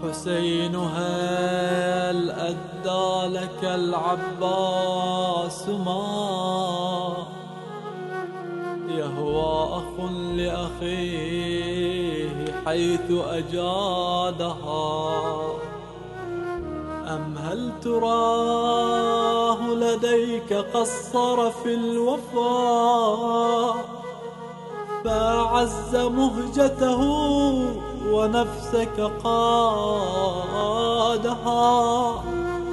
حسين هل أدى لك العباس ما يهوى أخ لأخيه حيث أجادها؟ أم هل تراه لديك قصر في الوفاء فأعز مهجته ونفسك قادها؟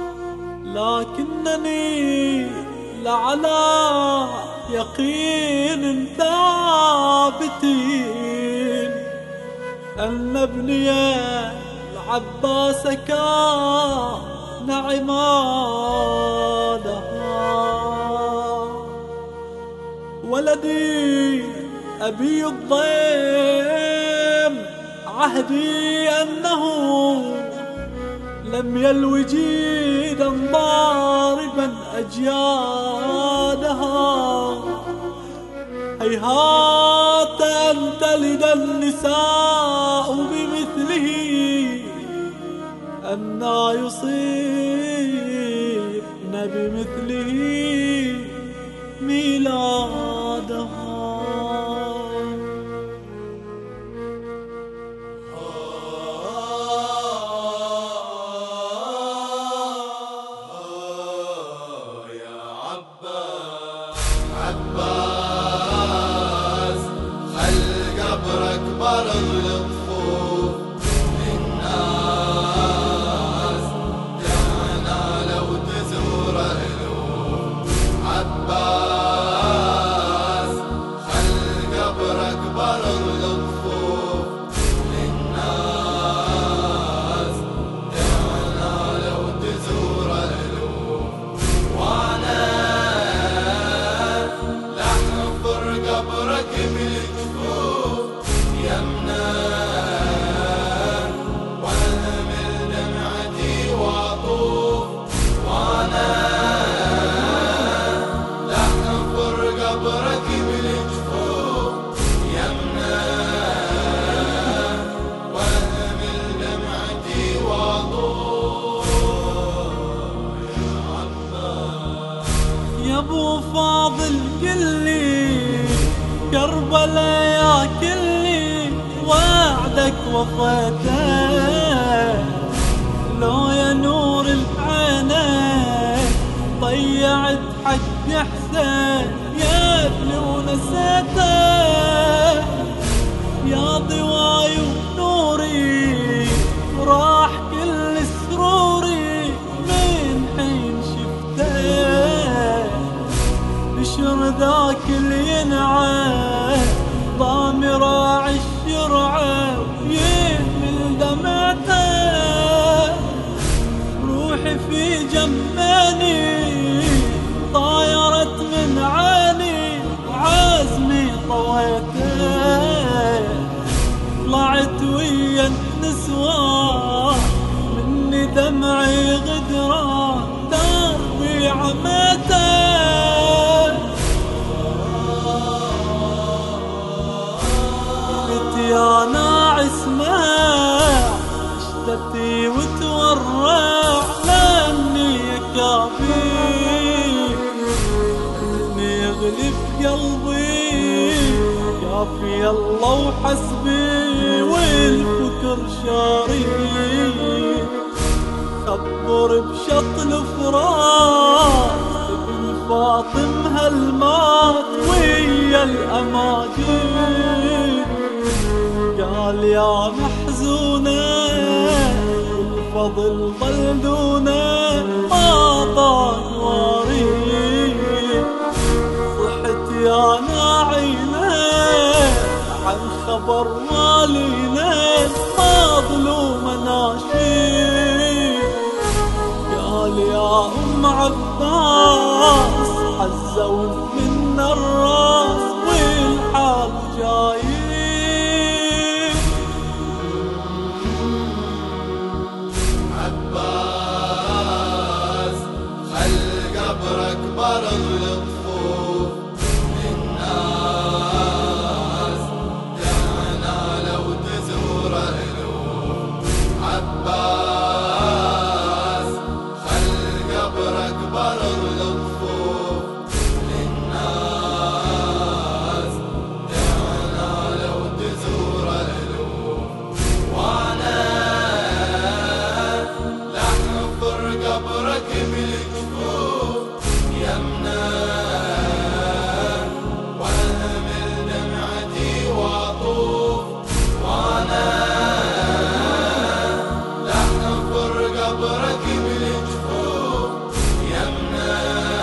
لكنني لعلى يقين ثابت أن ابني العباس كان عمادها. ولدي أبي الضيم عهدي أنه لم يلو جيدا ضاربا أجيادها. هيهات أن تلد النساء بمثله، أنى يصيبن بمثله ميلادها. عباس خل قبرك برض الطفوف للناس دعنا لو تزور أهله. عباس خل قبرك برض الطفوف للناس دعنا لو تزور أهله. وانا قبرك بالجفوف يمنا واهمل دمعتي واطوف. وانا لأحفر قبرك بالجفوف يمنا واهمل دمعتي واطوف. يا ابو فاضل قلي كربلاء يا كلي وعدك وفاتك، لو يا نور العينين ضيعت حق حسين يا ابني ونسيته. يا ضواي ونوري وراح كل سروري من حين شفته. بشر ذاك اللي ينعى ضامر الشرعة ويهمل دمعته. روحي في جماني طايرت من عيني وعزمي طويته. طلعت ويا النسوان مني دمعي غدران دربي عمته. يا ناعس ما اشتتي وتورع لاني كافي اني يغلب قلبي كافي الله وحسبي والفكر شاري. خبر بشط الفراق ابن فاطم هالمات ويا الأماجيل. قال يا محزونة الفضل ظل دونه ما طاق واري. صحت يا ناعينة عن خبر والينا مظلوم ناشيد. قال يا أم عباس حزون من الراس والحال جاي. قبرك برض الطفوف للناس دعنا لو تزور أهله. عباس قبرك بالجفوف يمنا، واهمل دمعتي واطوف وانا لحفر قبرك بالجفوف يمنا،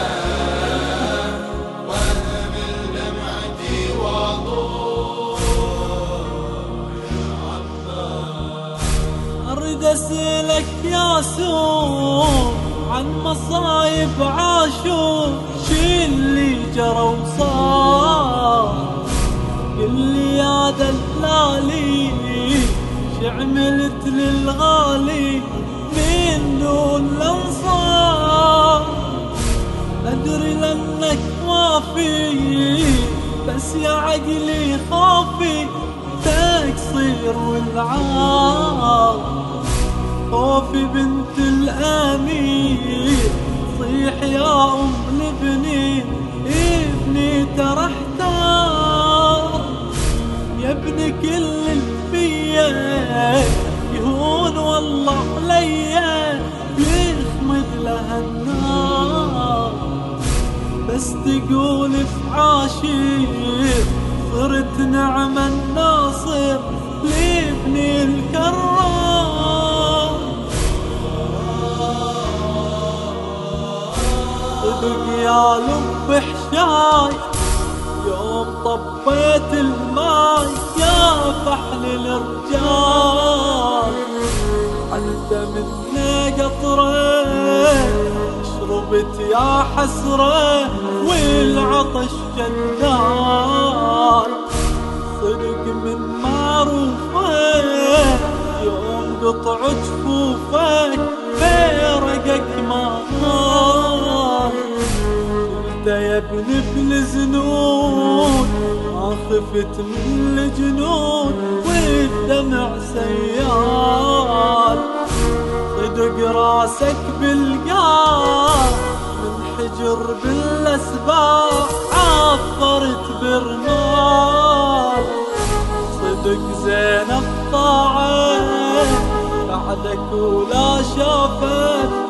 واهمل دمعتي واطوف يا عباس. اريد اسألك يا سوم عن مصايب عاشور، شي اللي جرى وصار، قلي يا دلالي شعملت للغالي من دون الانصار. ادري لانك وافي بس يا عقلي خافي تقصير والعار، خوفي بنت الامير صيح يا ام البنين، ابني ترى احتار يا ابني كل اللي فيا يهون والله عليا يخمد لها النار، بس تقول افعاشي صرت نعم الناصر لابني الكرار. صدق يا لب حشاي يوم طبيت الماي يا فحل الرجال، حلت منه قطره شربت يا حسره والعطش جنان. صدق من معروفه يوم قطع جفوفك فارقك ما نار، قلت يا ابن زنون ما خفت من الجنون والدمع سيال. صدق راسك بالقاع من حجر بالاسباع عفرت برمال، صدق زينب طاعت بعدك ولا شافت